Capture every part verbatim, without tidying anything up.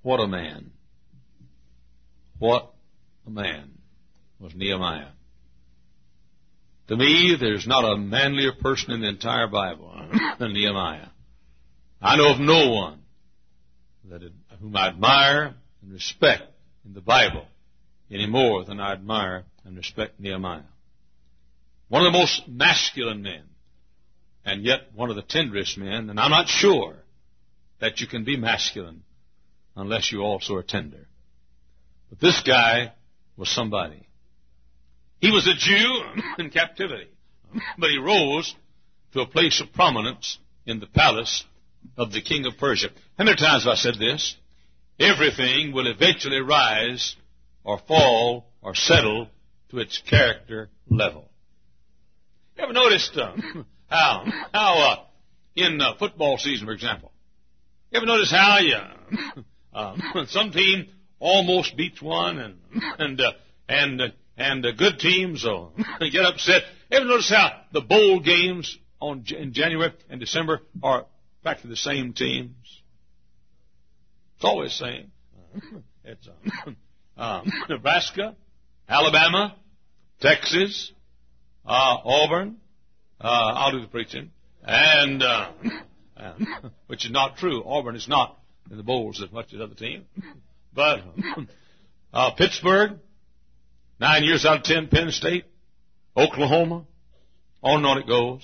What a man. What a man was Nehemiah. To me, there's not a manlier person in the entire Bible than Nehemiah. I know of no one that whom I admire and respect in the Bible any more than I admire and respect Nehemiah. One of the most masculine men, and yet one of the tenderest men, and I'm not sure that you can be masculine unless you also are tender. But this guy was somebody. He was a Jew in captivity, but he rose to a place of prominence in the palace of the king of Persia. How many times have I said this? Everything will eventually rise or fall or settle to its character level. You ever noticed uh, how, how uh, in uh, football season, for example, you ever notice how you, uh, some team almost beats one, and and uh, and uh, and uh, good teams will get upset. Ever notice how the bowl games on in January and December are practically the same teams? It's always the same. It's uh, um, Nebraska, Alabama, Texas, uh, Auburn. Uh, I'll do the preaching, and uh, uh, which is not true. Auburn is not in the bowls as much as other teams. But uh, Pittsburgh, nine years out of ten, Penn State, Oklahoma, on and on it goes.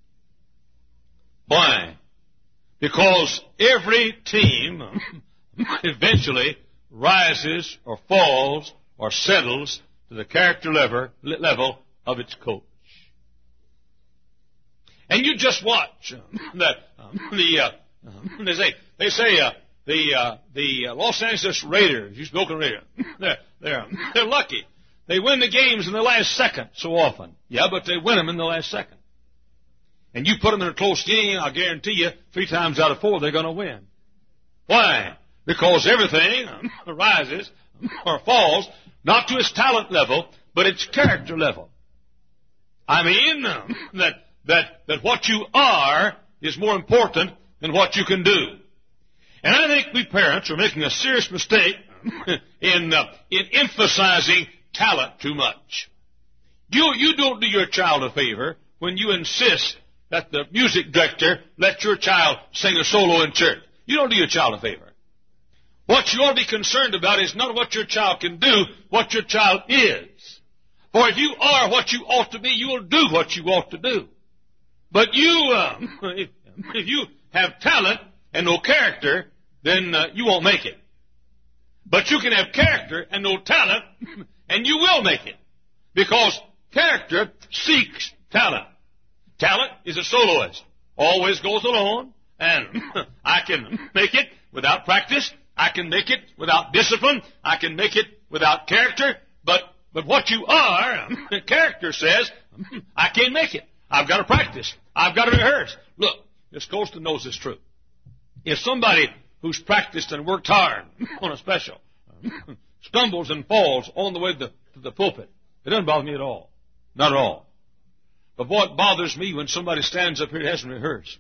Why? Because every team eventually rises or falls or settles to the character level, level of its coach. And you just watch uh, that um, the uh, uh, they say they say uh, the uh, the uh, Los Angeles Raiders, you spoke of Raiders, they're they're they're lucky. They win the games in the last second so often. Yeah, but they win them in the last second. And you put them in a close game, I guarantee you, three times out of four they're going to win. Why? Because everything rises or falls not to its talent level, but its character level. I mean uh, that. That, that what you are is more important than what you can do. And I think we parents are making a serious mistake in, uh, in emphasizing talent too much. You, you don't do your child a favor when you insist that the music director let your child sing a solo in church. You don't do your child a favor. What you ought to be concerned about is not what your child can do, what your child is. For if you are what you ought to be, you will do what you ought to do. But you, uh, if, if you have talent and no character, then uh, you won't make it. But you can have character and no talent, and you will make it. Because character seeks talent. Talent is a soloist. Always goes alone, and I can make it without practice. I can make it without discipline. I can make it without character. But, but what you are, character says, I can't make it. I've got to practice. I've got to rehearse. Look, Miss Colston knows this truth. If somebody who's practiced and worked hard on a special stumbles and falls on the way to the, to the pulpit, it doesn't bother me at all. Not at all. But what bothers me when somebody stands up here and hasn't rehearsed.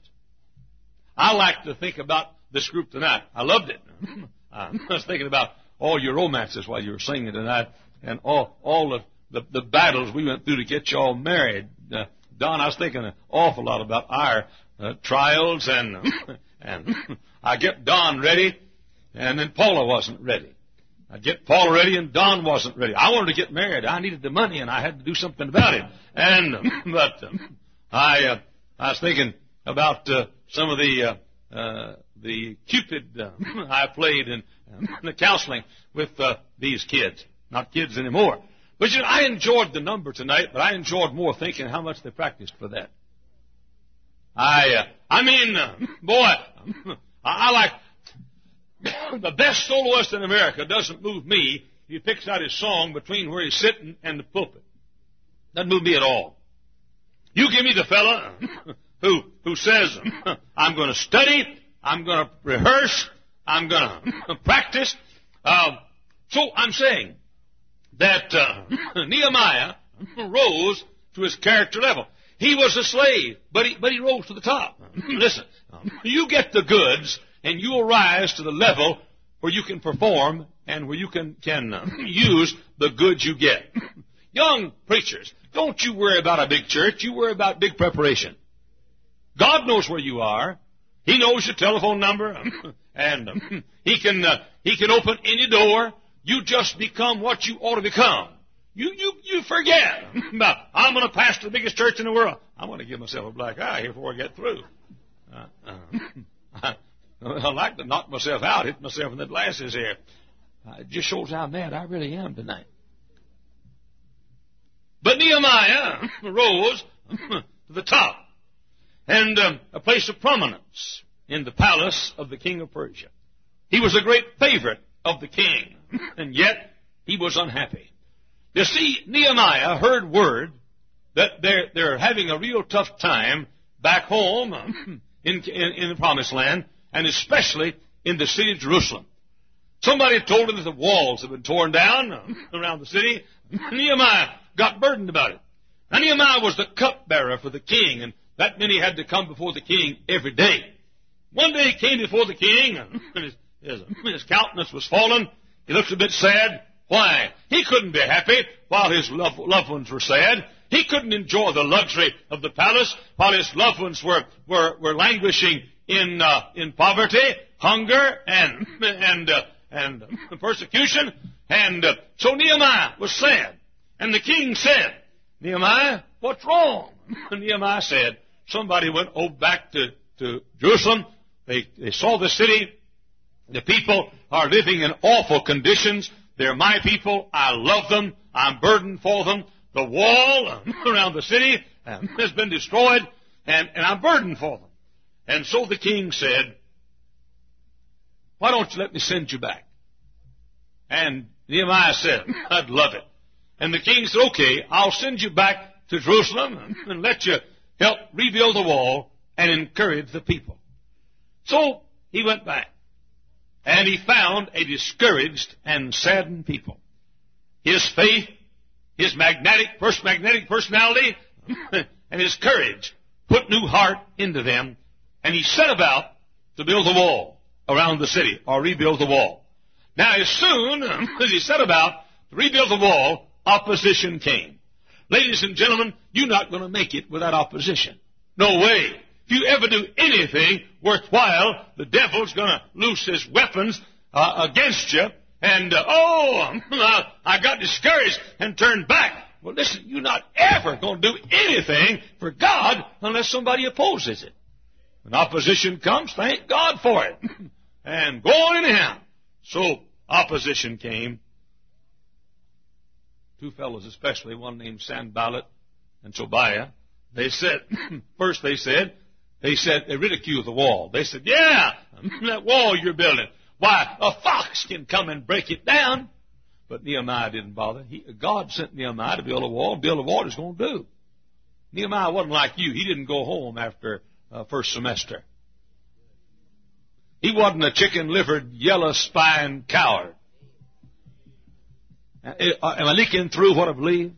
I like to think about this group tonight. I loved it. I was thinking about all your romances while you were singing tonight, and all all the, the, the battles we went through to get you all married. Uh, Don, I was thinking an awful lot about our uh, trials, and and I get Don ready, and then Paula wasn't ready. I get Paula ready, and Don wasn't ready. I wanted to get married. I needed the money, and I had to do something about it. And but um, I uh, I was thinking about uh, some of the uh, uh, the Cupid uh, I played in um, the counseling with uh, these kids, not kids anymore. But you know, I enjoyed the number tonight, but I enjoyed more thinking how much they practiced for that. I, uh, I mean, uh, boy, I, I like the best soloist in America. Doesn't move me. He picks out his song between where he's sitting and the pulpit. Doesn't move me at all. You give me the fella who who says, "I'm going to study, I'm going to rehearse, I'm going to practice." Uh, so I'm saying that uh, Nehemiah rose to his character level. He was a slave, but he, but he rose to the top. Listen, you get the goods, and you will rise to the level where you can perform and where you can, can uh, use the goods you get. Young preachers, don't you worry about a big church. You worry about big preparation. God knows where you are. He knows your telephone number, and um, he can uh, he can open any door. You just become what you ought to become. You you you forget about, I'm going to pastor the biggest church in the world. I'm going to give myself a black eye here before I get through. Uh, uh, I, I like to knock myself out, hit myself in the glasses here. Uh, it just shows how mad I really am tonight. But Nehemiah rose to the top and um, a place of prominence in the palace of the king of Persia. He was a great favorite of the king, and yet he was unhappy. You see, Nehemiah heard word that they're, they're having a real tough time back home in, in, in the Promised Land, and especially in the city of Jerusalem. Somebody told him that the walls had been torn down around the city. Nehemiah got burdened about it. Now, Nehemiah was the cupbearer for the king, and that meant he had to come before the king every day. One day he came before the king, and his, his, his countenance was fallen. He looked a bit sad. Why? He couldn't be happy while his loved, loved ones were sad. He couldn't enjoy the luxury of the palace while his loved ones were, were, were languishing in, uh, in poverty, hunger, and, and, uh, and persecution. And uh, so Nehemiah was sad. And the king said, Nehemiah, what's wrong? And Nehemiah said, somebody went oh, back to, to Jerusalem. They, they saw the city. The people are living in awful conditions. They're my people. I love them. I'm burdened for them. The wall around the city has been destroyed, and, and I'm burdened for them. And so the king said, why don't you let me send you back? And Nehemiah said, I'd love it. And the king said, okay, I'll send you back to Jerusalem and let you help rebuild the wall and encourage the people. So he went back, and he found a discouraged and saddened people. His faith, his magnetic, first magnetic personality, and his courage put new heart into them, and he set about to build a wall around the city, or rebuild the wall. Now, as soon as he set about to rebuild the wall, opposition came. Ladies and gentlemen, you're not going to make it without opposition. No way. If you ever do anything worthwhile, the devil's going to loose his weapons uh, against you. And, uh, oh, I got discouraged and turned back. Well, listen, you're not ever going to do anything for God unless somebody opposes it. When opposition comes, thank God for it. And go on anyhow. So opposition came. Two fellows especially, one named Sanballat and Tobiah. They said, first they said, they said, they ridiculed the wall. They said, yeah, that wall you're building, why, a fox can come and break it down. But Nehemiah didn't bother. He, God sent Nehemiah to build a wall. Build a wall, he's going to do. Nehemiah wasn't like you. He didn't go home after uh, first semester. He wasn't a chicken-livered, yellow-spined coward. Uh, am I leaking through what I believe?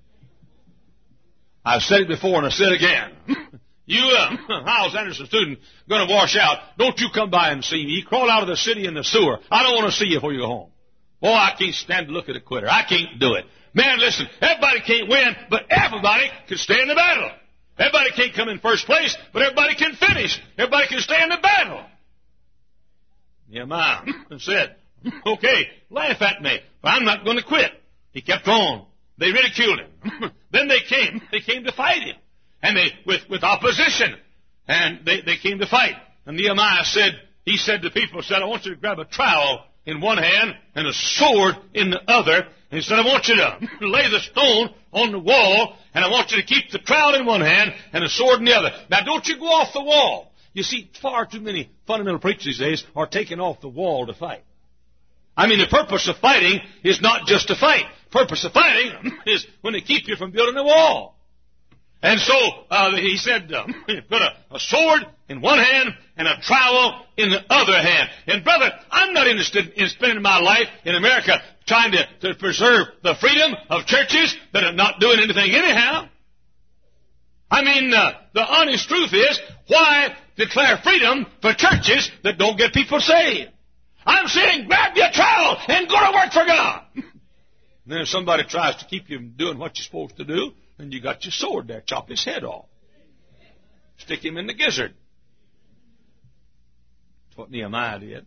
I've said it before and I said it again. You, uh, Hiles Anderson student, going to wash out. Don't you come by and see me. You crawl out of the city in the sewer. I don't want to see you before you go home. Boy, I can't stand to look at a quitter. I can't do it. Man, listen, everybody can't win, but everybody can stay in the battle. Everybody can't come in first place, but everybody can finish. Everybody can stay in the battle. Nehemiah said, okay, laugh at me, but I'm not going to quit. He kept on. They ridiculed him. Then they came. They came to fight him. And they, with, with opposition. And they, they came to fight. And Nehemiah said, he said to people, said, I want you to grab a trowel in one hand and a sword in the other. And he said, I want you to lay the stone on the wall, and I want you to keep the trowel in one hand and a sword in the other. Now, don't you go off the wall. You see, far too many fundamental preachers these days are taking off the wall to fight. I mean, the purpose of fighting is not just to fight. The purpose of fighting is when they keep you from building a wall. And so uh, he said, uh, put a, a sword in one hand and a trowel in the other hand. And brother, I'm not interested in spending my life in America trying to, to preserve the freedom of churches that are not doing anything anyhow. I mean, uh, the honest truth is, why declare freedom for churches that don't get people saved? I'm saying grab your trowel and go to work for God. And then if somebody tries to keep you from doing what you're supposed to do, then you got your sword there. Chop his head off. Stick him in the gizzard. That's what Nehemiah did.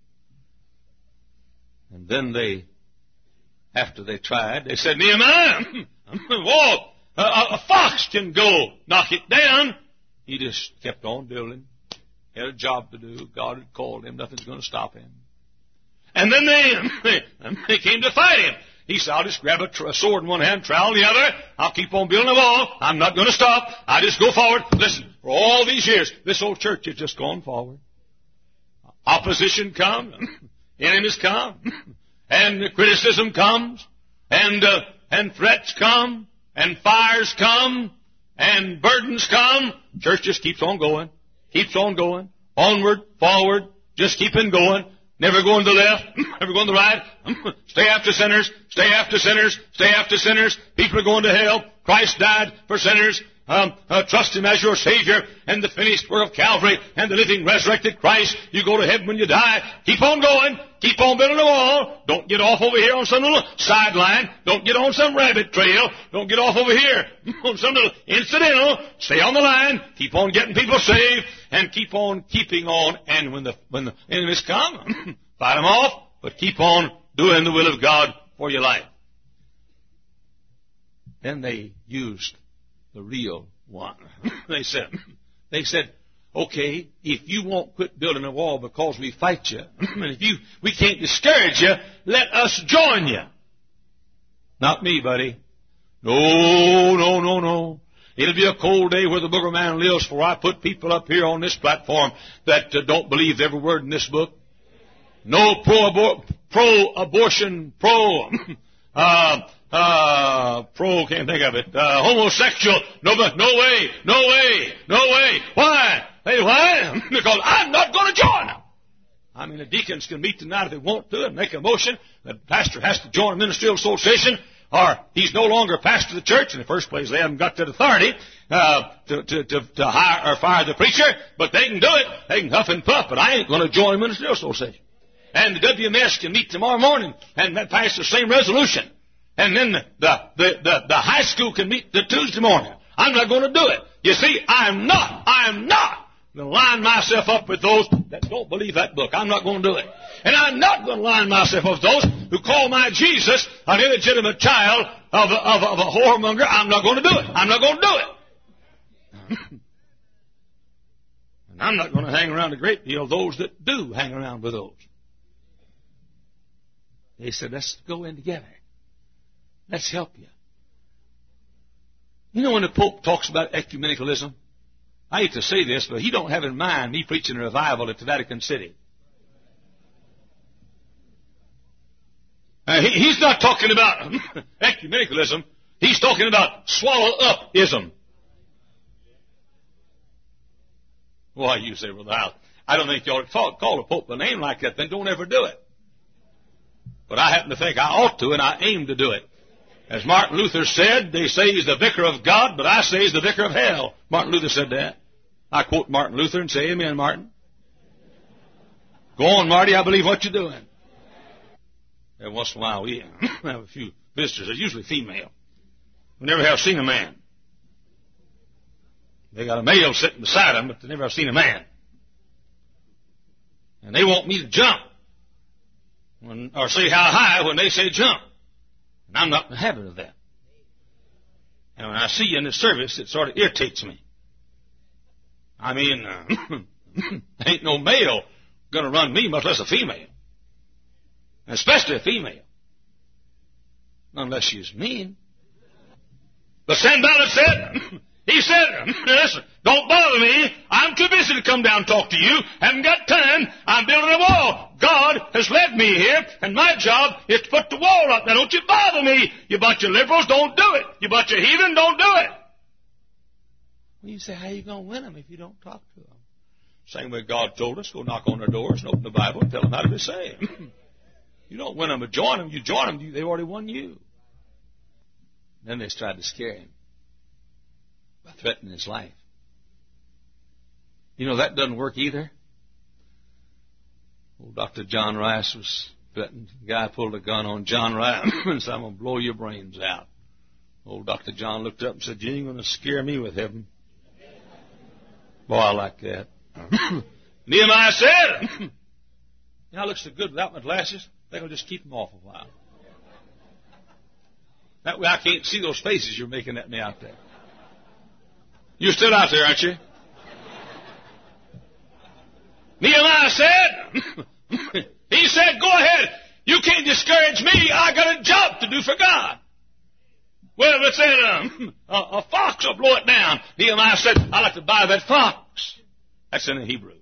And then they, after they tried, they said, Nehemiah, whoa, a, a fox can go knock it down. He just kept on building. He had a job to do. God had called him. Nothing's going to stop him. And then they, they came to fight him. He said, I'll just grab a, tr- a sword in one hand, trowel in the other. I'll keep on building a wall. I'm not going to stop. I just go forward. Listen, for all these years, this old church has just gone forward. Opposition comes. Enemies come. And criticism comes. And, uh, and threats come. And fires come. And burdens come. Church just keeps on going. Keeps on going. Onward, forward. Just keeping going. Never going to the left, never going to the right. Stay after sinners, stay after sinners, stay after sinners. People are going to hell. Christ died for sinners. Um, uh, trust Him as your Savior and the finished work of Calvary and the living resurrected Christ. You go to heaven when you die. Keep on going. Keep on building a wall. Don't get off over here on some little sideline. Don't get on some rabbit trail. Don't get off over here on some little incidental. Stay on the line. Keep on getting people saved and keep on keeping on. And when the when the enemies come, fight them off. But keep on doing the will of God for your life. Then they used the real one. They said, they said, okay, if you won't quit building a wall because we fight you, and if you, we can't discourage you, let us join you. Not me, buddy. No, no, no, no. It'll be a cold day where the booger man lives, for I put people up here on this platform that uh, don't believe every word in this book. No pro-abor- pro-abortion, pro, uh, Uh, pro, can't think of it, uh, homosexual, no, no way, no way, no way. Why? Hey, why? Because I'm not going to join them. I mean, the deacons can meet tonight if they want to and make a motion. The pastor has to join a ministerial association, or he's no longer pastor of the church. In the first place, they haven't got that authority uh, to, to, to, to hire or fire the preacher, but they can do it. They can huff and puff, but I ain't going to join a ministerial association. And the W M S can meet tomorrow morning and pass the same resolution. And then the, the, the, the high school can meet the Tuesday morning. I'm not going to do it. You see, I'm not, I'm not going to line myself up with those that don't believe that book. I'm not going to do it. And I'm not going to line myself up with those who call my Jesus an illegitimate child of a, of, a, of a whoremonger. I'm not going to do it. I'm not going to do it. And I'm not going to hang around a great deal of those that do hang around with those. They said, let's go in together. Let's help you. You know when the Pope talks about ecumenicalism, I hate to say this, but he don't have in mind me preaching a revival at the Vatican City. Uh, he, he's not talking about ecumenicalism. He's talking about swallow-up-ism. Why, you say, Brother Howell, I don't think you ought to talk, call the Pope a name like that. Then don't ever do it. But I happen to think I ought to, and I aim to do it. As Martin Luther said, they say he's the vicar of God, but I say he's the vicar of hell. Martin Luther said that. I quote Martin Luther and say, amen, Martin. Go on, Marty, I believe what you're doing. Every once in a while we have a few visitors. They're usually female. We never have seen a man. They got a male sitting beside them, but they never have seen a man. And they want me to jump. When, or say how high when they say jump. And I'm not in the habit of that. And when I see you in the service, it sort of irritates me. I mean, uh, ain't no male going to run me, much less a female. Especially a female. Unless she's mean. But Sam Ballard said, he said, listen, don't bother me. I'm too busy to come down and talk to you. Haven't got time. I'm building a wall. God has led me here, and my job is to put the wall up. Now, don't you bother me. You bunch of liberals, don't do it. You bunch of heathen, don't do it. Well, you say, how are you going to win them if you don't talk to them? Same way God told us, go knock on their doors and open the Bible and tell them how to be saved. You don't win them or join them. You join them, they've already won you. Then they tried to scare him by threatening his life. You know, that doesn't work either. Old Doctor John Rice was threatened. The guy pulled a gun on John Rice and said, I'm going to blow your brains out. Old Doctor John looked up and said, you ain't going to scare me with heaven. Boy, I like that. Nehemiah said, you know, I look so good without my glasses. They're going to just keep them off a while. That way I can't see those faces you're making at me out there. You're still out there, aren't you? Nehemiah said, he said, go ahead. You can't discourage me. I got a job to do for God. Well, let's say um, a, a fox will blow it down. Nehemiah said, I'd like to buy that fox. That's in the Hebrew.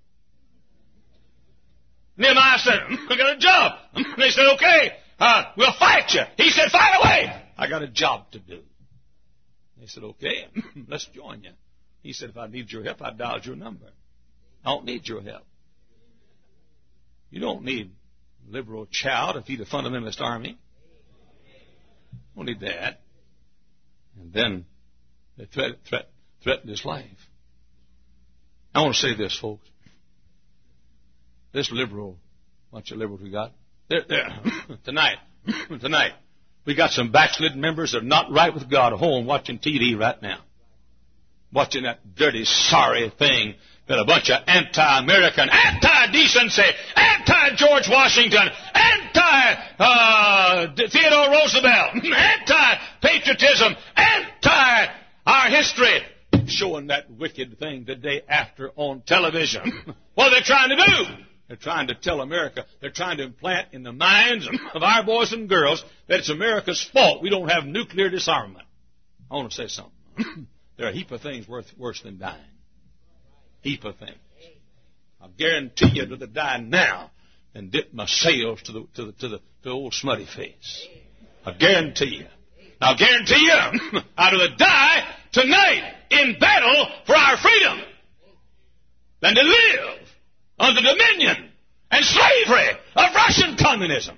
Nehemiah said, I got a job. They said, okay, uh, we'll fight you. He said, fight away. I got a job to do. They said, okay, let's join you. He said, if I need your help, I dialed your number. I don't need your help. You don't need liberal chow to feed a fundamentalist army. Don't need that. And then they threat, threat, threatened his life. I want to say this, folks. This liberal, bunch of liberals we got, they're, they're, tonight, tonight, we got some backslidden members that are not right with God at home watching T V right now. Watching that dirty, sorry thing that a bunch of anti-American, anti-decency, anti-George Washington, anti-Theodore Roosevelt, anti-patriotism, anti-our history, showing that wicked thing the day after on television. What are they trying to do? They're trying to tell America, they're trying to implant in the minds of our boys and girls that it's America's fault we don't have nuclear disarmament. I want to say something. There are a heap of things worth, worse than dying. Heap of things. I guarantee you I'd rather die now than dip my sails to the, to the, to the, to the old smutty face. I guarantee you. I'll guarantee you I'd rather die tonight in battle for our freedom than to live under dominion and slavery of Russian communism.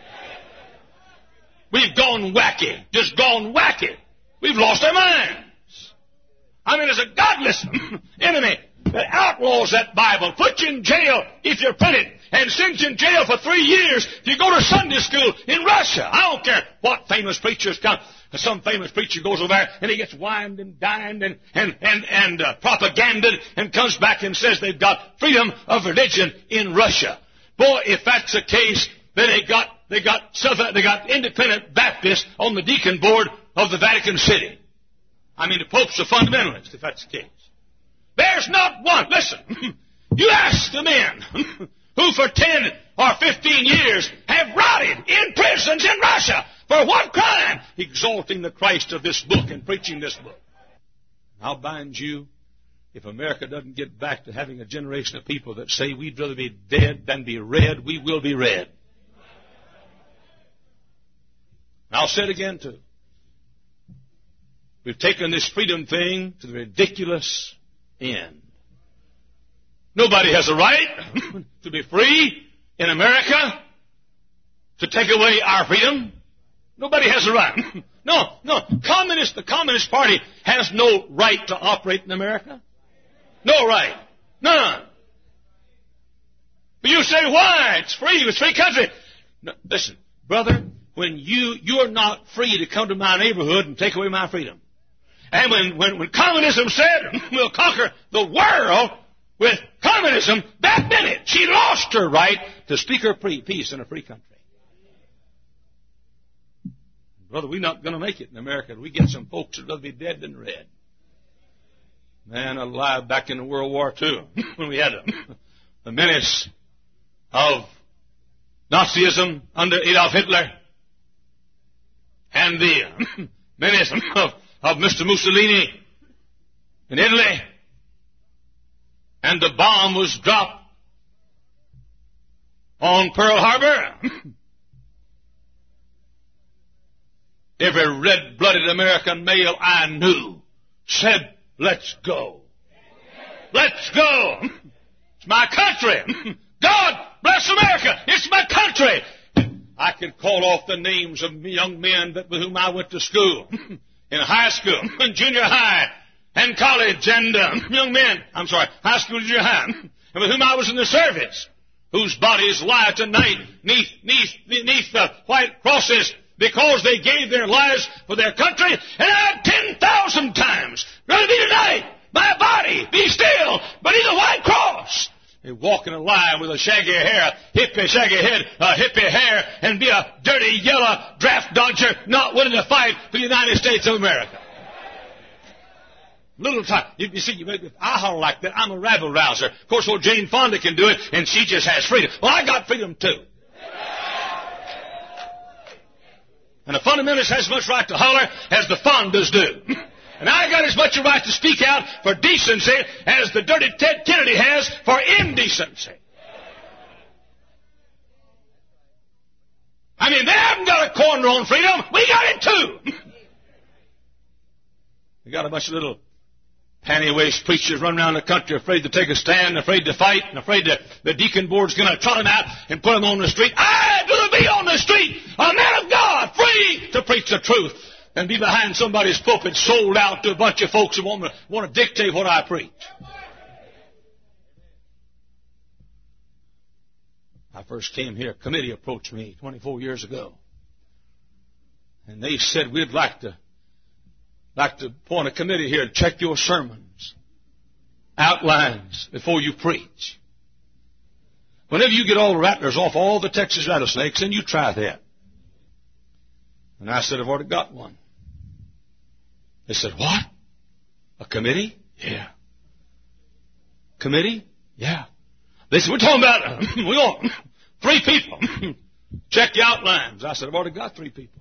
We've gone wacky, just gone wacky. We've lost our minds. I mean, there's a godless enemy that outlaws that Bible, puts you in jail if you print it, and sends you in jail for three years if you go to Sunday school in Russia. I don't care what famous preachers come. Some famous preacher goes over there and he gets wined and dined and and and, and uh, propaganded and comes back and says they've got freedom of religion in Russia. Boy, if that's the case, then they got they got they got independent Baptists on the deacon board of the Vatican City. I mean, the Pope's a fundamentalist, if that's the case. There's not one. Listen, you ask the men who for ten or fifteen years have rotted in prisons in Russia. For what crime? Exalting the Christ of this book and preaching this book. I'll bind you, if America doesn't get back to having a generation of people that say we'd rather be dead than be read, we will be read. And I'll say it again, too. We've taken this freedom thing to the ridiculous end. Nobody has a right to be free in America, to take away our freedom. Nobody has a right. No, no. Communist, the Communist Party has no right to operate in America. No right. None. But you say, why? It's free. It's a free country. No, listen, brother, when you, you're not free to come to my neighborhood and take away my freedom. And when, when, when communism said we'll conquer the world with communism, that minute she lost her right to speak her peace in a free country. Brother, we're not going to make it in America. We get some folks that'd rather be dead than read. Man alive, back in the World War Two, when we had a, the menace of Nazism under Adolf Hitler and the menace of, of Mister Mussolini in Italy, and the bomb was dropped on Pearl Harbor. Every red-blooded American male I knew said, let's go. Let's go. It's my country. God bless America. It's my country. I could call off the names of young men that, with whom I went to school, in high school, in junior high, and college, and uh, young men, I'm sorry, high school, junior high, and with whom I was in the service. whose bodies lie tonight neath, neath, neath the white crosses because they gave their lives for their country. And I'd ten thousand times rather be tonight, my body, be still, beneath a white cross. They walk in a line with a shaggy hair, hippie shaggy head, a hippie hair, and be a dirty yellow draft dodger not willing to fight for the United States of America. Little time. You, you see, you make, if I holler like that, I'm a rabble rouser. Of course, old Jane Fonda can do it, and she just has freedom. Well, I got freedom too. And the fundamentalists has as much right to holler as the Fondas do. And I got as much a right to speak out for decency as the dirty Ted Kennedy has for indecency. I mean, they haven't got a corner on freedom. We got it too. We got a bunch of little panty-waist preachers running around the country afraid to take a stand, afraid to fight, and afraid that the deacon board's going to trot them out and put them on the street. I'd rather be on the street, a man of God, free to preach the truth, than be behind somebody's pulpit sold out to a bunch of folks who want to, want to dictate what I preach. I first came here, a committee approached me twenty-four years ago. And they said, we'd like to like to appoint a committee here to check your sermons, outlines, before you preach. Whenever you get all the rattlers off all the Texas rattlesnakes, then you try that. And I said, I've already got one. They said, what? A committee? Yeah. Committee? Yeah. They said, we're talking about, we want three people. Check the outlines. I said, I've already got three people.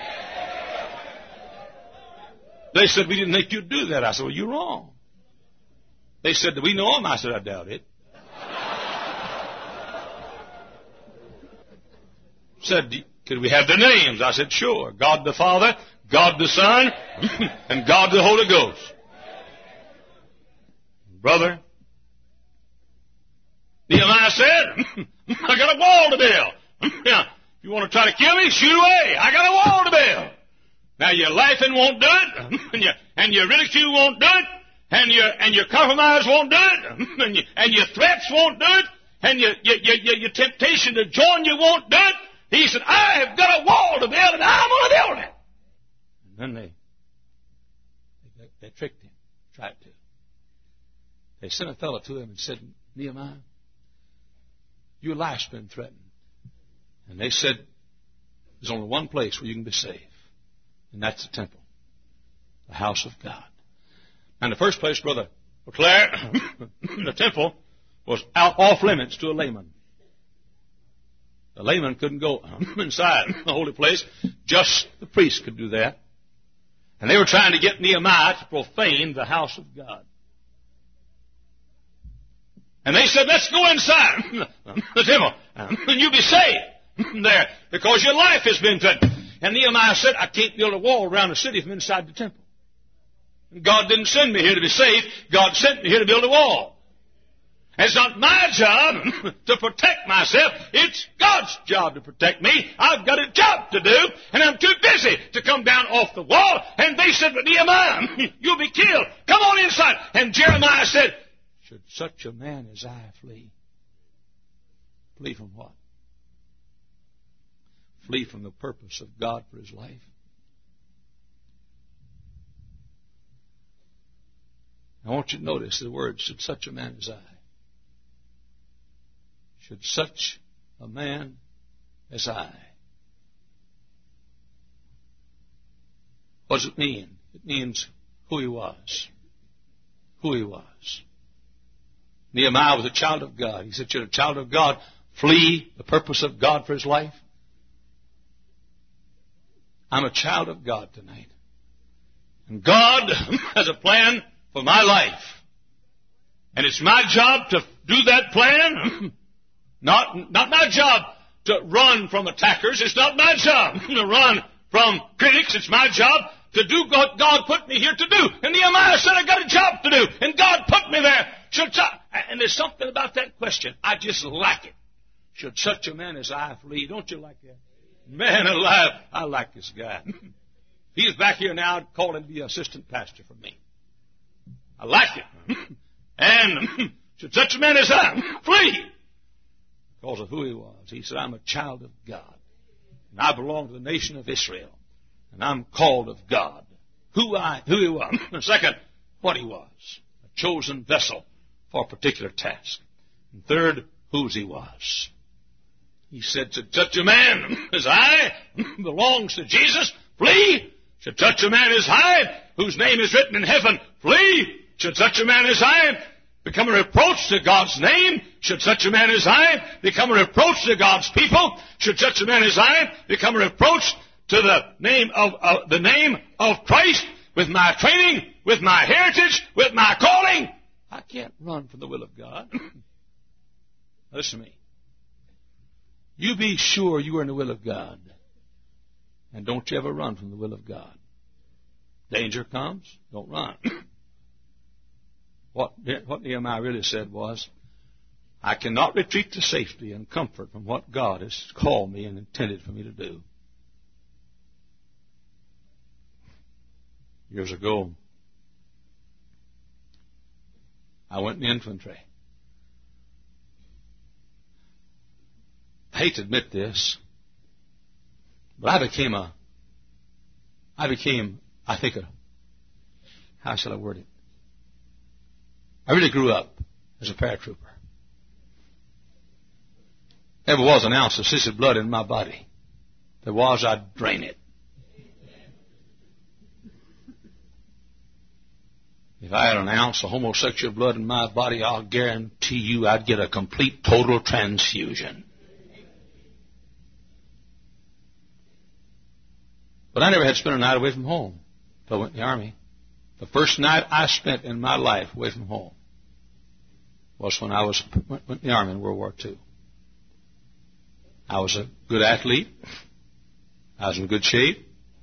They said, we didn't think you'd do that. I said, well, you're wrong. They said, do we know him? I said, I doubt it. Said, could we have their names? I said, sure. God the Father, God the Son, and God the Holy Ghost. Brother, Nehemiah said, I got a wall to build. Yeah, if you want to try to kill me, shoot away. I got a wall to build. Now your laughing won't do it, and your, and your ridicule won't do it, and your, and your compromise won't do it, and your, and your threats won't do it, and your, your, your, your temptation to join you won't do it. He said, I have got a wall to build, and I'm going to build it. And then they, they, they tricked him, tried to. They sent a fellow to him and said, Nehemiah, your life's been threatened. And they said, there's only one place where you can be saved. And that's the temple, the house of God. And the first place, Brother Claire, the temple was out off limits to a layman. The layman couldn't go inside the holy place. Just the priest could do that. And they were trying to get Nehemiah to profane the house of God. And they said, let's go inside the temple, and you'll be saved there, because your life has been threatened. And Nehemiah said, I can't build a wall around the city from inside the temple. God didn't send me here to be saved. God sent me here to build a wall. And it's not my job to protect myself. It's God's job to protect me. I've got a job to do, and I'm too busy to come down off the wall. And they said, but Nehemiah, you'll be killed. Come on inside. And Jeremiah said, should such a man as I flee? Flee from what? Flee from the purpose of God for his life. I want you to notice the words, should such a man as I. Should such a man as I. What does it mean? It means who he was. Who he was. Nehemiah was a child of God. He said, should a child of God flee the purpose of God for his life? I'm a child of God tonight. And God has a plan for my life. And it's my job to do that plan. Not, not my job to run from attackers. It's not my job to run from critics. It's my job to do what God put me here to do. And Nehemiah said, I got a job to do. And God put me there. Should such, and there's something about that question. I just like it. Should such a man as I flee? Don't you like that? Man alive, I like this guy. He's back here now. I'd call him to be assistant pastor for me. I like it. And should such a man as I flee? because of who he was. He said, I'm a child of God, and I belong to the nation of Israel, and I'm called of God. Who I, who he was. And second, what he was. A chosen vessel for a particular task. And third, whose he was. He said, should such a man as I belongs to Jesus, flee. Should such a man as I, whose name is written in heaven, flee. Should such a man as I become a reproach to God's name, should such a man as I become a reproach to God's people, should such a man as I become a reproach to the name of uh, the name of Christ, with my training, with my heritage, with my calling, I can't run from the will of God. Listen to me. You be sure you are in the will of God, and don't you ever run from the will of God. Danger comes, don't run. What, what Nehemiah really said was, I cannot retreat to safety and comfort from what God has called me and intended for me to do. Years ago, I went in the infantry. I hate to admit this, but I became a, I became, I think, a, how shall I word it? I really grew up as a paratrooper. Never was an ounce of sissy blood in my body. If there was, I'd drain it. If I had an ounce of homosexual blood in my body, I'll guarantee you I'd get a complete, total transfusion. But I never had spent a night away from home until I went in the Army. The first night I spent in my life away from home was when I was went in the Army in World War Two. I was a good athlete. I was in good shape.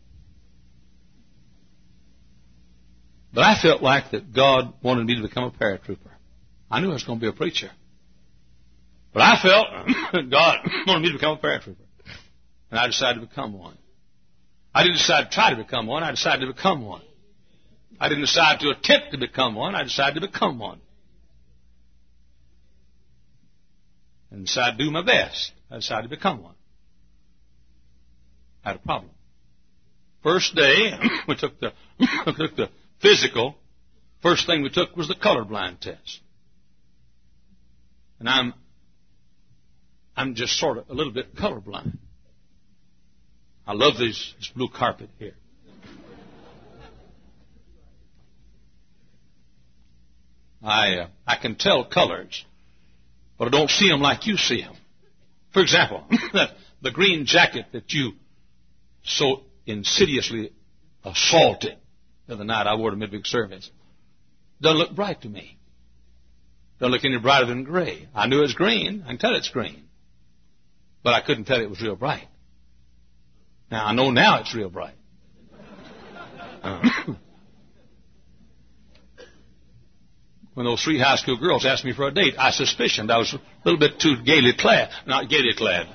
But I felt like that God wanted me to become a paratrooper. I knew I was going to be a preacher. But I felt that God wanted me to become a paratrooper. And I decided to become one. I didn't decide to try to become one. I decided to become one. I didn't decide to attempt to become one. I decided to become one. And decided to do my best. I decided to become one. I had a problem. First day, we took the, we took the physical. First thing we took was the colorblind test. And I'm, I'm just sort of a little bit colorblind. I love this, this blue carpet here. I uh, I can tell colors, but I don't see them like you see them. For example, the green jacket that you so insidiously assaulted the other night I wore to midweek service doesn't look bright to me. Doesn't look any brighter than gray. I knew it was green. I can tell it's green. But I couldn't tell it was real bright. Now, I know now it's real bright. Uh, when those three high school girls asked me for a date, I suspicioned I was a little bit too gaily clad. Not gaily clad.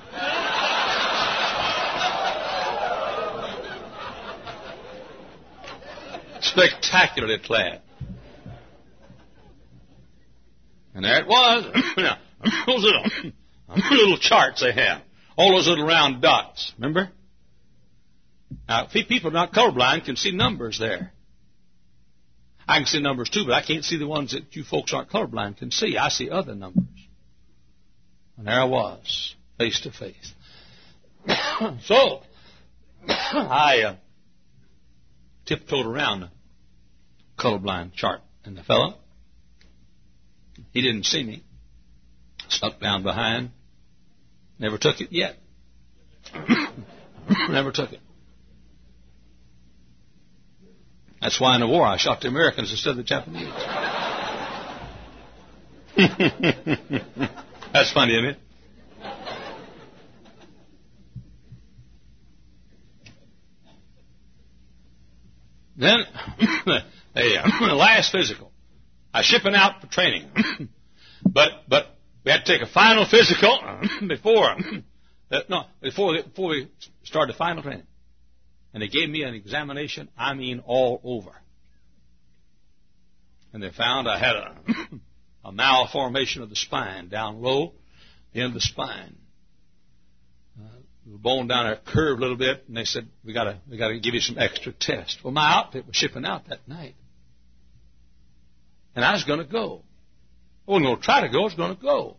Spectacularly clad. And there it was. Now, those little, little charts they have. All those little round dots. Remember? Now, people not colorblind can see numbers there. I can see numbers too, but I can't see the ones that you folks aren't colorblind can see. I see other numbers. And there I was, face to face. So, I uh, tiptoed around the colorblind chart. And the fellow, he didn't see me. Stuck down behind. Never took it yet. Never took it. That's why in the war I shot the Americans instead of the Japanese. That's funny, isn't it? Then, the uh, last physical. I was shipping out for training. but but we had to take a final physical before, uh, no, before, before we started the final training. And they gave me an examination, I mean, all over. And they found I had a, a malformation of the spine down low. in the spine. Uh, the bone down there curved a little bit, and they said, we gotta, we gotta give you some extra tests. Well, my outfit was shipping out that night. And I was gonna go. I wasn't gonna try to go, I was gonna go.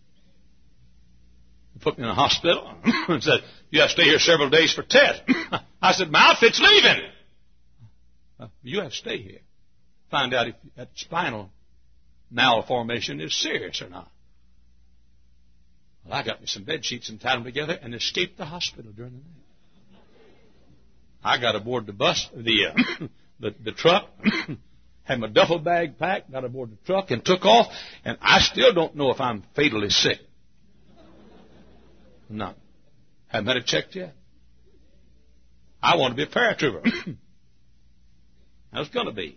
They put me in a hospital and said, you have to stay here several days for tests. I said, my outfit's leaving. Uh, you have to stay here. Find out if that spinal malformation is serious or not. Well, I got me some bed sheets and tied them together and escaped the hospital during the night. I got aboard the bus, the uh, the, the truck, had my duffel bag packed, got aboard the truck and took off, and I still don't know if I'm fatally sick. No. Haven't had it checked yet. I want to be a paratrooper. I was going to be.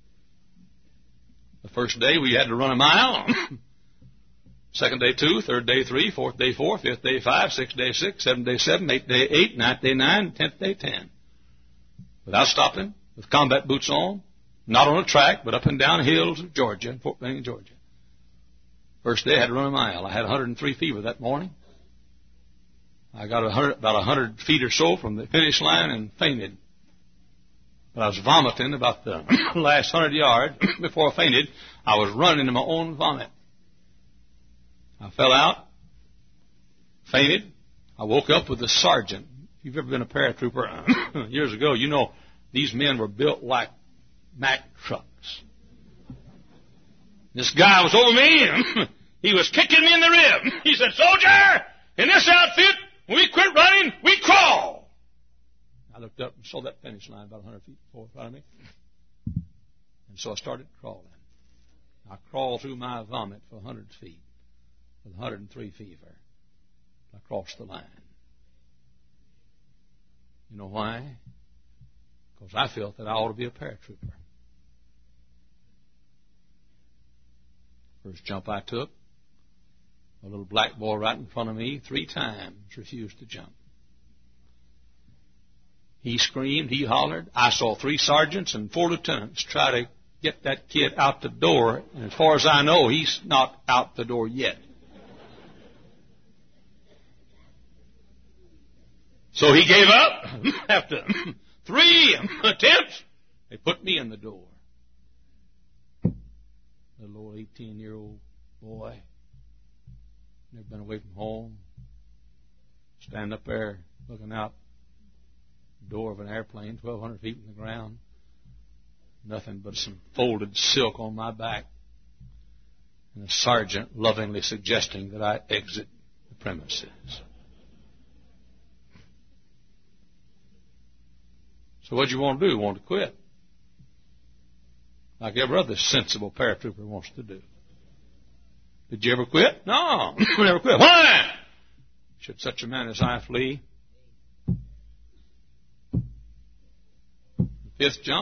The first day we had to run a mile. Second day two, third day three, fourth day four, fifth day five, sixth day six, seventh day seven, eighth day eight, ninth day nine, tenth day ten. Without stopping, with combat boots on, not on a track, but up and down hills of Georgia, Fort Benning, Georgia. First day I had to run a mile. I had one hundred three fever that morning. I got a hundred, about one hundred feet or so from the finish line and fainted. But I was vomiting about the last hundred yards. Before I fainted, I was running into my own vomit. I fell out, fainted. I woke up with a sergeant. If you've ever been a paratrooper years ago, you know these men were built like Mack trucks. This guy was over me. He was kicking me in the rib. He said, soldier, in this outfit, when we quit running, we crawl. I looked up and saw that finish line about one hundred feet before in front of me. And so I started crawling. I crawled through my vomit for one hundred feet with one hundred three fever. I crossed the line. You know why? Because I felt that I ought to be a paratrooper. First jump I took, a little black boy right in front of me three times refused to jump. He screamed, he hollered. I saw three sergeants and four lieutenants try to get that kid out the door, and as far as I know, he's not out the door yet. So he gave up. After three attempts, they put me in the door. Little old eighteen-year-old boy, never been away from home, stand up there looking out the door of an airplane, twelve hundred feet in the ground, nothing but some folded silk on my back, and a sergeant lovingly suggesting that I exit the premises. So what do you want to do? You want to quit? Like every other sensible paratrooper wants to do. Did you ever quit? No, you never quit. Why? Should such a man as I flee? The fifth jump.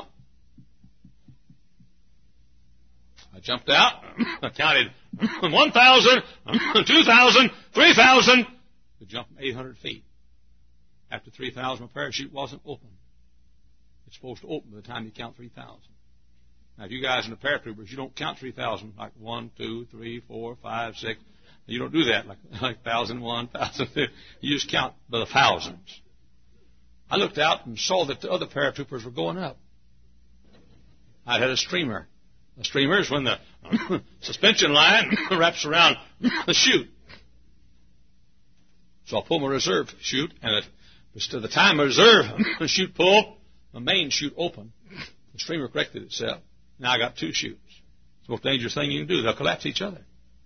I jumped out. I counted one thousand, two thousand, three thousand. We jumped eight hundred feet. After three thousand, my parachute wasn't open. It's supposed to open by the time you count three thousand. Now, if you guys in the paratroopers, you don't count three thousand like one, two, three, four, five, six. You don't do that like, like one thousand one, one thousand two. You just count by the thousands. I looked out and saw that the other paratroopers were going up. I had a streamer. A streamer is when the suspension line wraps around the chute. So I pulled my reserve chute, and it was to the time my reserve chute pulled, the main chute opened. The streamer corrected itself. Now I got two chutes. It's the most dangerous thing you can do. They'll collapse each other.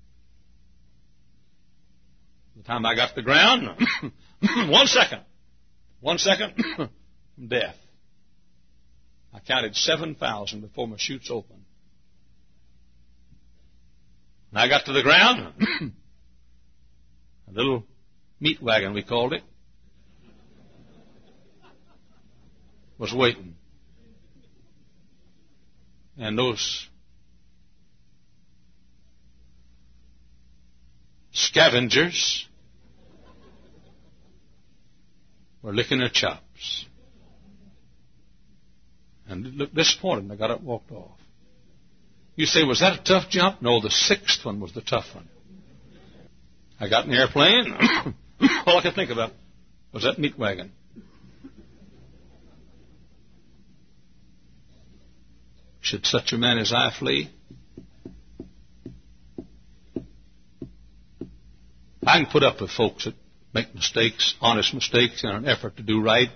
By the time I got to the ground, one second, one second from death. I counted seven thousand before my chutes opened. When I got to the ground, a little meat wagon, we called it, was waiting. And those scavengers were licking their chops. And it looked disappointed, and I got up and walked off. You say, was that a tough jump? No, the sixth one was the tough one. I got in the airplane. All I could think about was that meat wagon. Should such a man as I flee? I can put up with folks that make mistakes, honest mistakes, in an effort to do right.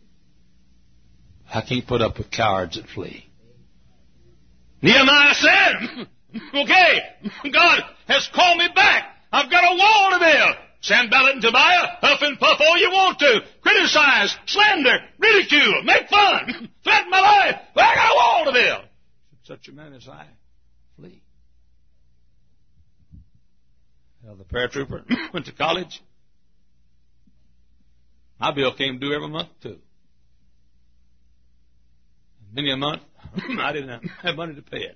I can't put up with cowards that flee. Nehemiah said, okay, God has called me back. I've got a wall to build. Sanballat and Tobiah, huff and puff all you want to. Criticize, slander, ridicule, make fun, threaten my life. But I got a wall to build. Should such a man as I flee? Well, the paratrooper went to college. My bill came due every month, too. Many a month, I didn't have money to pay it.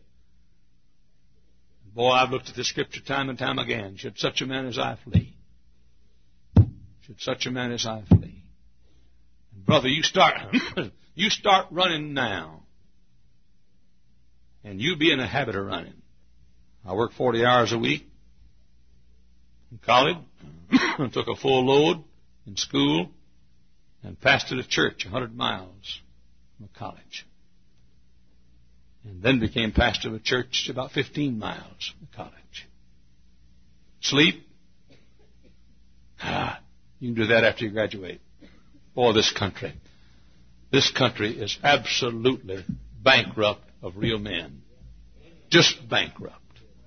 Boy, I've looked at this scripture time and time again. Should such a man as I flee? Should such a man as I flee? And brother, you start, you start running now. And you be in a habit of running. I work forty hours a week in college. Took a full load in school. And pastored a church a hundred miles from a college. And then became pastor of a church about fifteen miles from the college. Sleep? Ah, you can do that after you graduate. Boy, this country. This country is absolutely bankrupt of real men. Just bankrupt.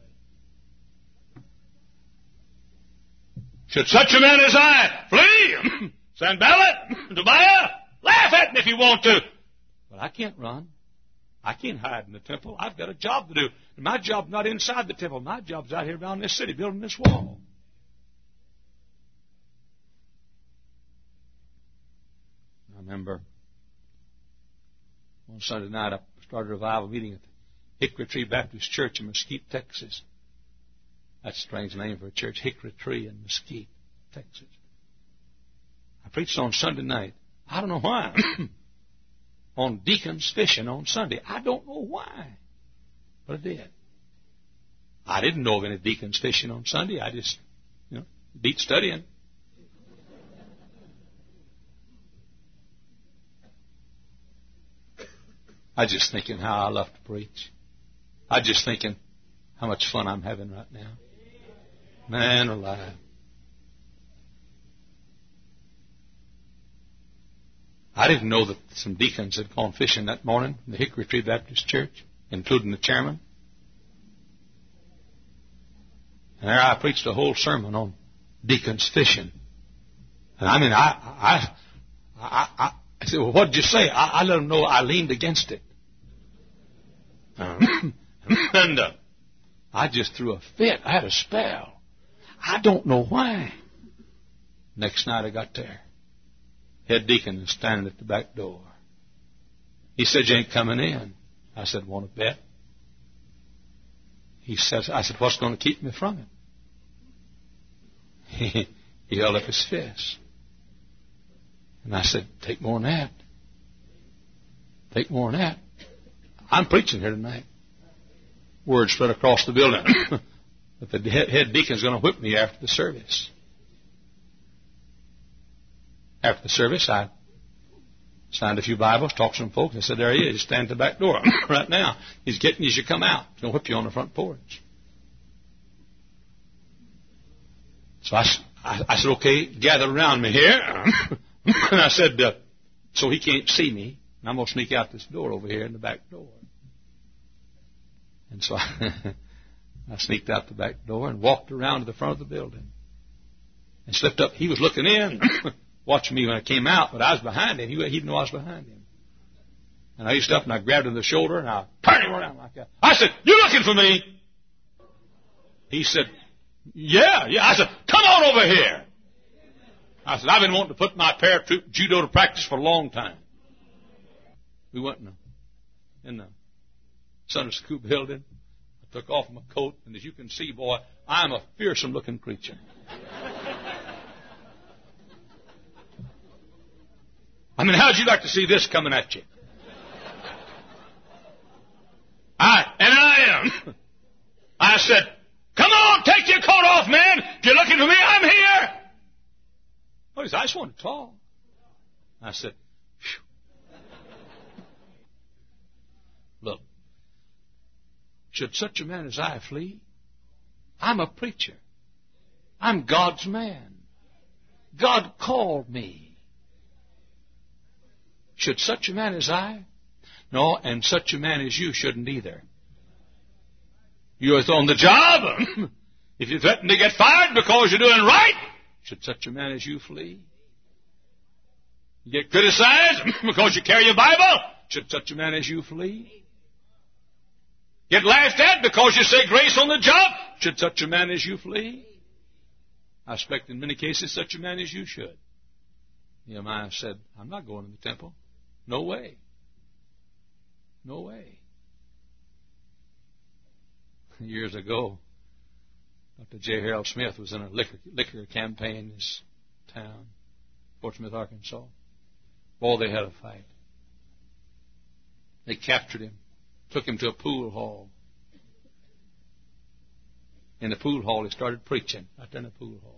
Should such a man as I flee? Sanballat, Tobiah, laugh at me if you want to. But I can't run. I can't hide in the temple. I've got a job to do. And my job's not inside the temple. My job's out here around this city, building this wall. I remember one Sunday night I started a revival meeting at the Hickory Tree Baptist Church in Mesquite, Texas. That's a strange name for a church, Hickory Tree in Mesquite, Texas. I preached on Sunday night. I don't know why. On deacons fishing on Sunday. I don't know why. But I did. I didn't know of any deacons fishing on Sunday. I just, you know, beat studying. I was just thinking how I love to preach. I was just thinking how much fun I'm having right now. Man alive. I didn't know that some deacons had gone fishing that morning in the Hickory Tree Baptist Church, including the chairman. And there I preached a whole sermon on deacons fishing. And I mean, I, I, I, I, I said, well, what did you say? I, I let them know I leaned against it. Um, and uh, I just threw a fit. I had a spell. I don't know why. Next night I got there. Head deacon is standing at the back door. He said, you ain't coming in. I said, want to bet? He says, I said, what's going to keep me from it? He, he held up his fist. And I said, take more than that. Take more than that. I'm preaching here tonight. Word spread across the building that the head deacon's going to whip me after the service. After the service, I signed a few Bibles, talked to some folks. I said, there he is. He's standing at the back door right now. He's getting you as you come out. He's going to whip you on the front porch. So I, I, I said, okay, gather around me here. And I said, uh, so he can't see me. And I'm going to sneak out this door over here in the back door. And so I, I sneaked out the back door and walked around to the front of the building. And slipped up. He was looking in. Watching me when I came out, but I was behind him. He, he didn't know I was behind him. And I reached up and I grabbed him by the shoulder and I turned him around like that. I said, you looking for me? He said, yeah, yeah. I said, come on over here. I said, I've been wanting to put my paratroop judo to practice for a long time. We went in the, in the Sunday school building. I took off my coat, and as you can see, boy, I'm a fearsome looking creature. I mean, how'd you like to see this coming at you? I, and I am. I said, come on, take your coat off, man. If you're looking for me, I He said, I just want to talk. I said, phew. Look, should such a man as I flee? I'm a preacher. I'm God's man. God called me. Should such a man as I? No, and such a man as you shouldn't either. You're on the job. If you threaten to get fired because you're doing right, should such a man as you flee? You get criticized because you carry a Bible, should such a man as you flee? Get laughed at because you say grace on the job, should such a man as you flee? I expect in many cases such a man as you should. Nehemiah said, I'm not going to the temple. No way. No way. Years ago, Doctor J. Harold Smith was in a liquor, liquor campaign in his town, Fort Smith, Arkansas. Boy, they had a fight. They captured him, took him to a pool hall. In the pool hall, he started preaching right there in the pool hall.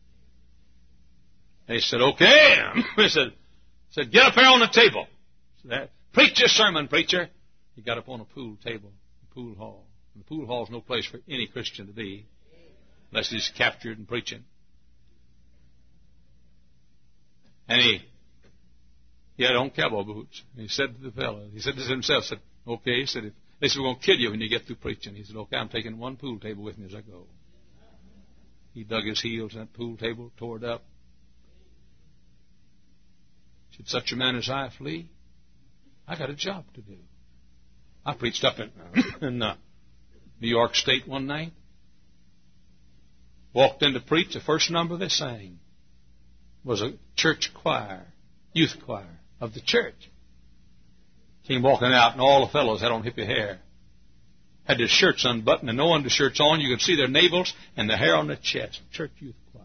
They said, okay. He said, said, get up here on the table. Said, preach your sermon, preacher. He got up on a pool table, the pool hall. And the pool hall is no place for any Christian to be unless he's captured and preaching. And he, he had on cowboy boots. And he said to the fellow, he said this himself, said, okay, he said, if they said, we're going to kill you when you get through preaching. He said, okay, I'm taking one pool table with me as I go. He dug his heels in that pool table, tore it up. Should such a man as I flee? I got a job to do. I preached up in, in uh, New York State one night. Walked in to preach. The first number they sang was a church choir, youth choir of the church. Came walking out, and all the fellows had on hippie hair. Had their shirts unbuttoned and no undershirts on. You could see their navels and the hair on their chest. Church youth choir.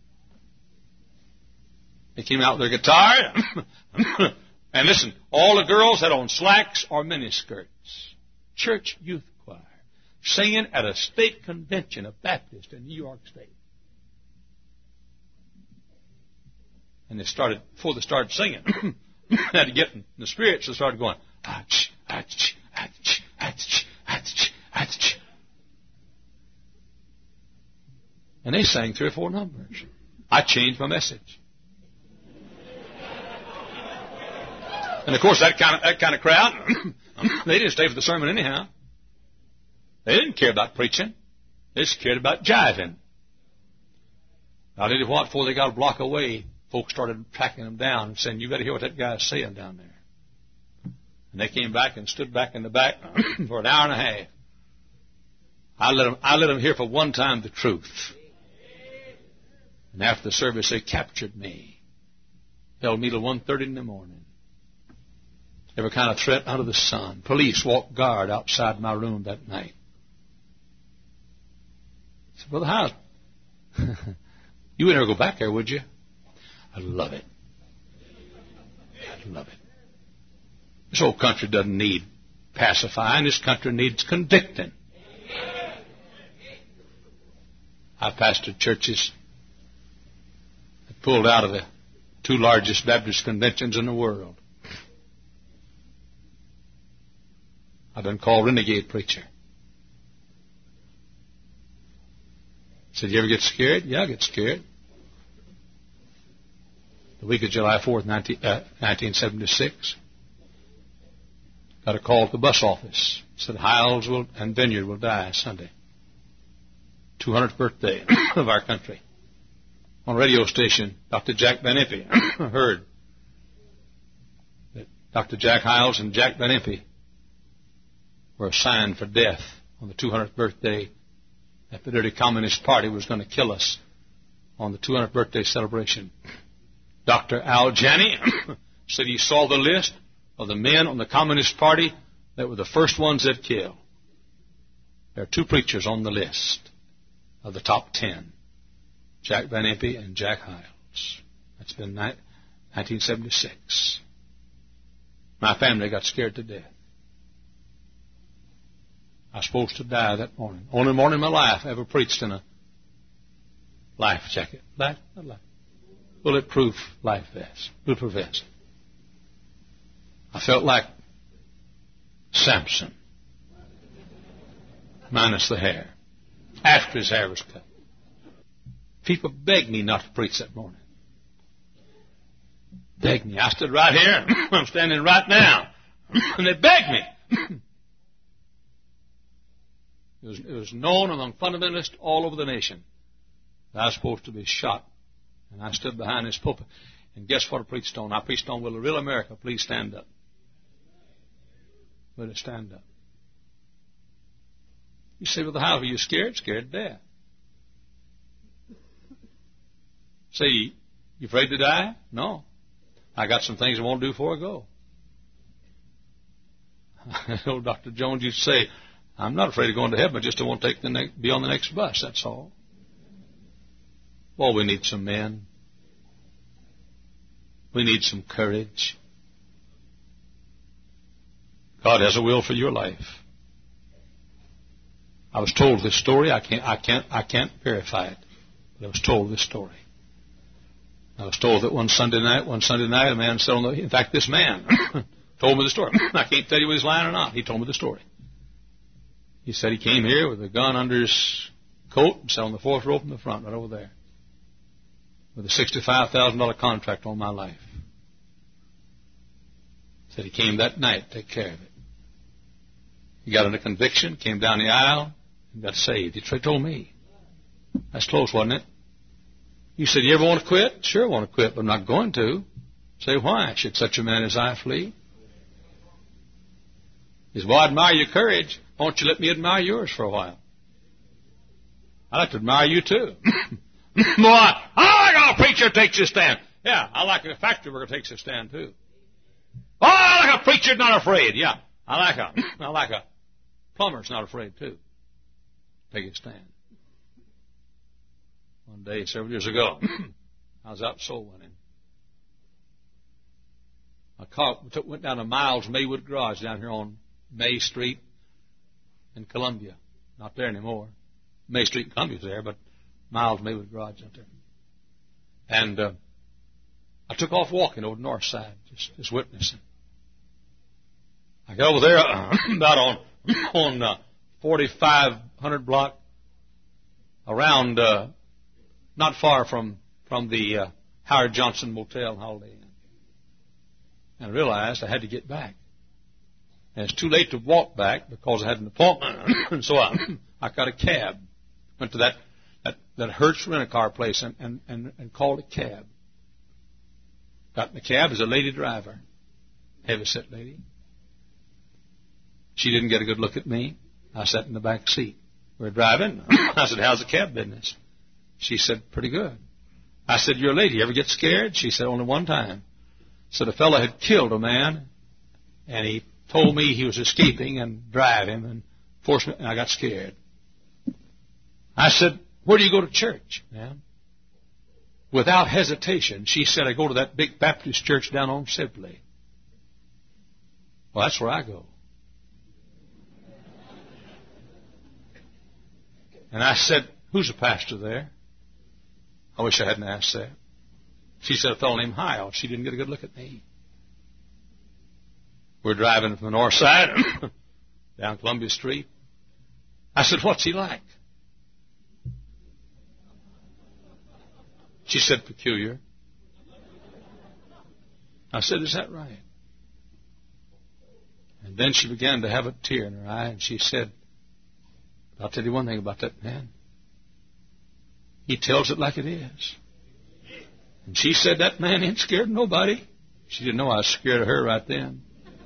They came out with their guitar. And listen, all the girls had on slacks or miniskirts. Church youth choir. Singing at a state convention of Baptists in New York State. And they started, before they started singing, they had to get in the spirit, so they started going, ach, ach, ach, ach, ach, ach. And they sang three or four numbers. I changed my message. And of course, that kind of, that kind of crowd, they didn't stay for the sermon anyhow. They didn't care about preaching. They just cared about jiving. I did what? Before they got a block away, folks started tracking them down and saying, you got to hear what that guy's saying down there. And they came back and stood back in the back for an hour and a half. I let them, I let them hear for one time the truth. And after the service, they captured me. Held me till one thirty in the morning. Every kind of threat under the sun. Police walked guard outside my room that night. I said, Brother Howes, you would never go back there, would you? I love it. I love it. This old country doesn't need pacifying. This country needs convicting. I pastored churches that pulled out of the two largest Baptist conventions in the world. I've been called renegade preacher. Said, you ever get scared? Yeah, I get scared. The week of July fourth, nineteen seventy-six, got a call at the bus office. Said, Hiles will, and Vineyard will die Sunday. two hundredth birthday of our country. On a radio station, Doctor Jack Van Impe heard that Doctor Jack Hiles and Jack Van Impe were assigned for death on the two hundredth birthday, that the dirty Communist Party was going to kill us on the two hundredth birthday celebration. Doctor Al Janney said he saw the list of the men on the Communist Party that were the first ones that killed. There are two preachers on the list of the top ten, Jack Van Impe and Jack Hiles. That's been nineteen seventy-six. My family got scared to death. I was supposed to die that morning. Only morning in my life I ever preached in a life jacket. Life, not life. bulletproof life vest, bulletproof vest. I felt like Samson, minus the hair, after his hair was cut. People begged me not to preach that morning. Begged me. I stood right here. I'm standing right now. And they begged me. It was, it was known among fundamentalists all over the nation that I was supposed to be shot. And I stood behind this pulpit. And guess what I preached on? I preached on, will the real America please stand up? Will it stand up? You say, well, how are you scared? Scared to death. Say, you afraid to die? No. I got some things I won't do before I go. Old Doctor Jones used to say, I'm not afraid of going to heaven, I just don't want to take the ne- be on the next bus, that's all. Well, we need some men. We need some courage. God has a will for your life. I was told this story. I can't, I can't, I can't verify it. But I was told this story. I was told that one Sunday night, one Sunday night, a man said on the, in fact, this man told me the story. I can't tell you whether he's lying or not. He told me the story. He said he came here with a gun under his coat and sat on the fourth row from the front, right over there, with a sixty-five thousand dollars contract on my life. Said he came that night to take care of it. He got under conviction, came down the aisle, and got saved. He told me. That's close, wasn't it? You said, you ever want to quit? Sure, I want to quit, but I'm not going to. Say, why? Should such a man as I flee? He said, well, I admire your courage. Why don't you let me admire yours for a while? I'd like to admire you, too. Boy, I like a preacher takes a stand. Yeah, I like a factory worker takes a stand, too. Oh, I like a preacher not afraid. Yeah, I like a, I like a plumber's not afraid, too. Take a stand. One day, several years ago, I was out soul winning. I caught, took, went down to Miles Maywood Garage down here on May Street in Columbia. Not there anymore. May Street in Columbia's there, but Miles Maywood Garage out there. And uh, I took off walking over the north side, just, just witnessing. I got over there uh, about on on uh, forty-five hundred block, around uh, not far from from the uh, Howard Johnson Motel and Holiday Inn, and I realized I had to get back. And it's too late to walk back because I had an appointment, and so I I got a cab, went to that that, that Hertz rent-a-car place and, and, and, and called a cab. Got in the cab as a lady driver, heavy-set lady. She didn't get a good look at me. I sat in the back seat. We were driving. I said, how's the cab business? She said, pretty good. I said, you're a lady. You ever get scared? She said, only one time. Said a fellow had killed a man, and he told me he was escaping and drive him and forced me, and I got scared. I said, where do you go to church, ma'am? Without hesitation, she said, I go to that big Baptist church down on Sibley. Well, that's where I go. And I said, who's the pastor there? I wish I hadn't asked that. She said, a fellow named Heil. She didn't get a good look at me. We're driving from the north side down Columbia Street. I said, what's he like? She said, peculiar. I said, is that right? And then she began to have a tear in her eye, and she said, I'll tell you one thing about that man. He tells it like it is. And she said, that man ain't scared of nobody. She didn't know I was scared of her right then.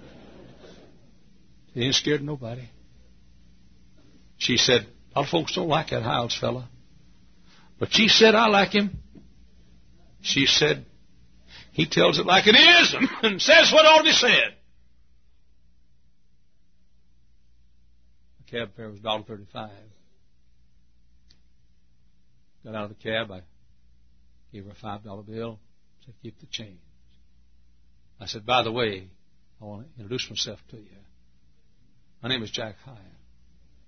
He ain't scared of nobody. She said, a lot of folks don't like that Hiles fella. But she said, I like him. She said, he tells it like it is and says what ought to be said. The cab fare was one dollar thirty-five. Got out of the cab. I gave her a five dollar bill. Said, keep the change. I said, by the way, I want to introduce myself to you. My name is Jack Hyatt.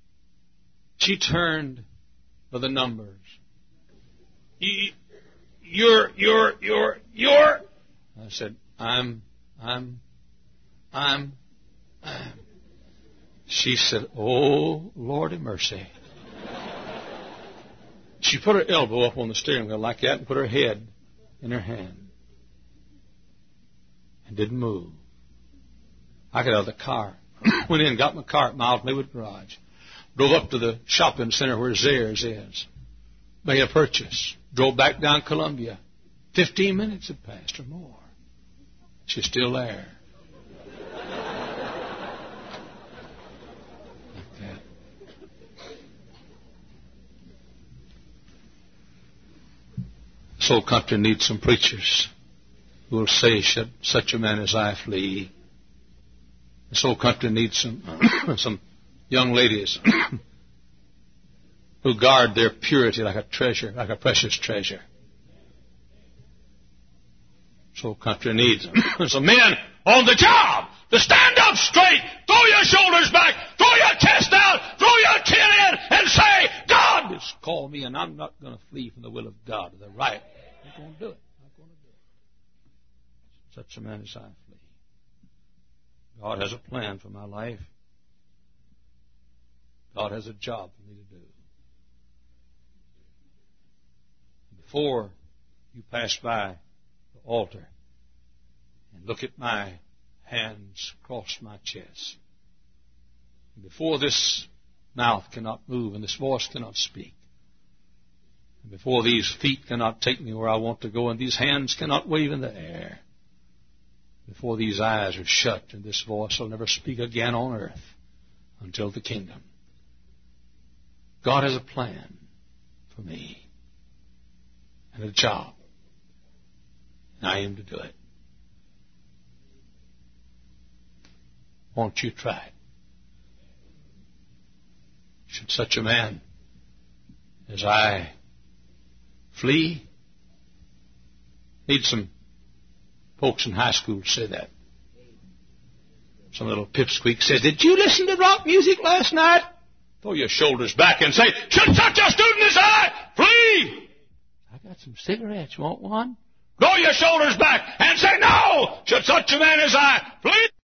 She turned for the numbers. You, you're, you're, you're, you're. I said, I'm, I'm, I'm, I'm. She said, oh, Lord have mercy. She put her elbow up on the steering wheel like that and put her head in her hand and didn't move. I got out of the car, went in, got my car at Miles Maywood Garage, drove up to the shopping center where Zayre's is, made a purchase, drove back down Columbia. Fifteen minutes had passed or more. She's still there. Like that. This whole country needs some preachers who will say, should such a man as I flee. This whole country needs some some young ladies who guard their purity like a treasure, like a precious treasure. This whole country needs some men on the job to stand up straight, throw your shoulders back, throw your chest out, throw your chin in, and say, God has called me, and I'm not going to flee from the will of God to the right. I'm not going to do it. I'm not going to do it. Such a man as I flee. God has a plan for my life. God has a job for me to do. Before you pass by the altar and look at my hands across my chest, before this mouth cannot move and this voice cannot speak, and before these feet cannot take me where I want to go and these hands cannot wave in the air, before these eyes are shut and this voice will never speak again on earth until the kingdom, God has a plan for me and a job, and I am to do it. Won't you try it? Should such a man as I flee? Need some folks in high school to say that. Some little pipsqueak says, did you listen to rock music last night? Throw your shoulders back and say, should such a student as I flee? I got some cigarettes. Want one? Throw your shoulders back and say, no! Should such a man as I flee?